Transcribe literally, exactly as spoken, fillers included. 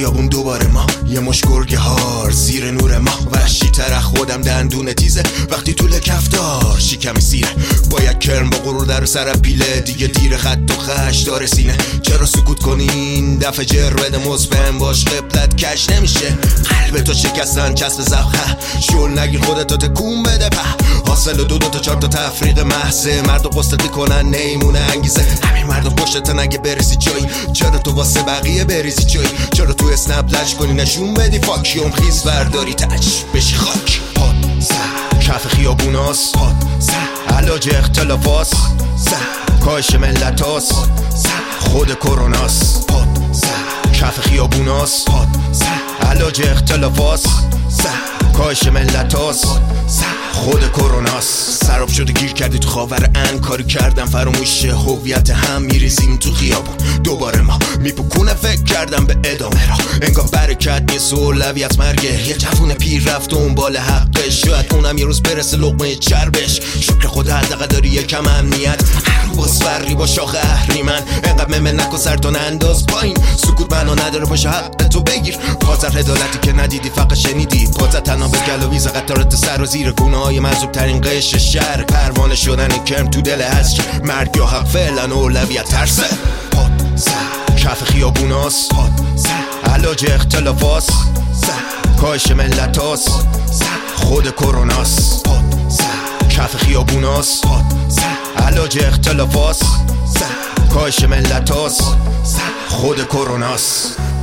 خیابون دوباره ما یه مش گرگ هار زیر نور ما وحشی تر خودم دندون تیزه وقتی طول کفتار شکمی سیره باید کرم با غرور در سر پیله دیگه دیر خط و خش داره سینه چرا سکوت کنین دفعه جر بده مزبن باش قبلت کش نمیشه قلب تو شکستن چسب زخه شل نگیر خودتو تکون بده په حاصل دو دو تا چار تا تفریق محضه مرد و قصدتی کنن نیمونه انگیزه همین مرد و پشتت نگه برسی جایی چرا تو واسه بقیه بریزی جایی چرا تو اسنپ لش کنی نشون بدی فاکیوم خیز ورداری تچ بشی خاک پاد سر کف خیابوناس پاد سر علاج اختلافاس سر کاش ملتاس سر خود کروناس پاد سر کف خیابوناس پاد سر علاج اختلافاس سر کاش ملتاس سر خود کروناس سراب شده گیر کردی تو خاور ان کاری کردم فراموش هویت هم میریزیم تو خیابون دوباره ما میپکونه فکر کردم به ادامه را انگار برکت نیست اولویت مرگه یه جوون پیر رفت دنبال حقش شاید اونم یه روز برسه لقمه چربش شکر خدا حداقل داری یکم امنیت باز فری با شاخ اهریمن انقدر ممه نکن سرتون انداز پایین سکوت منو نداره باشه حق تو بگیر پازر هدالتی که ندیدی فقط شنیدی پازر تنها به گلویز قطارت سر و زیر گونه های مذوب ترین قش شهر پروانه شدن کرم تو دل هست مرگ یا حق فعلا اولویت ترسه پاد سر کف خیابوناس پاد سر علاج اختلافاس سر کاش ملتاس سر خود کروناس پاد سر کف خیابوناس پاد سر علاج اختلافاس سر کاش ملتاس سر خود کروناس